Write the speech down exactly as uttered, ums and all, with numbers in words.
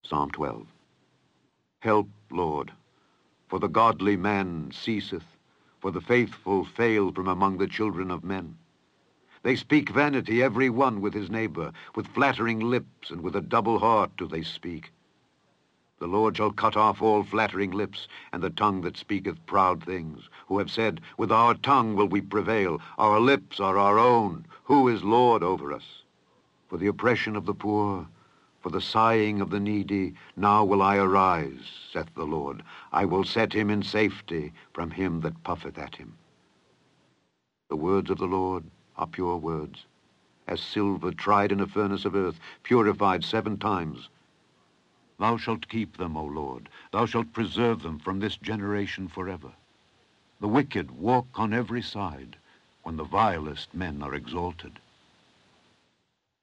Psalm twelve. Help, Lord, for the godly man ceaseth, for the faithful fail from among the children of men. They speak vanity every one with his neighbor, with flattering lips and with a double heart do they speak. The Lord shall cut off all flattering lips, and the tongue that speaketh proud things, who have said, with our tongue will we prevail, our lips are our own, who is Lord over us? For the oppression of the poor, for the sighing of the needy, now will I arise, saith the Lord. I will set him in safety from him that puffeth at him. The words of the Lord are pure words, as silver tried in a furnace of earth, purified seven times. Thou shalt keep them, O Lord. Thou shalt preserve them from this generation forever. The wicked walk on every side, when the vilest men are exalted.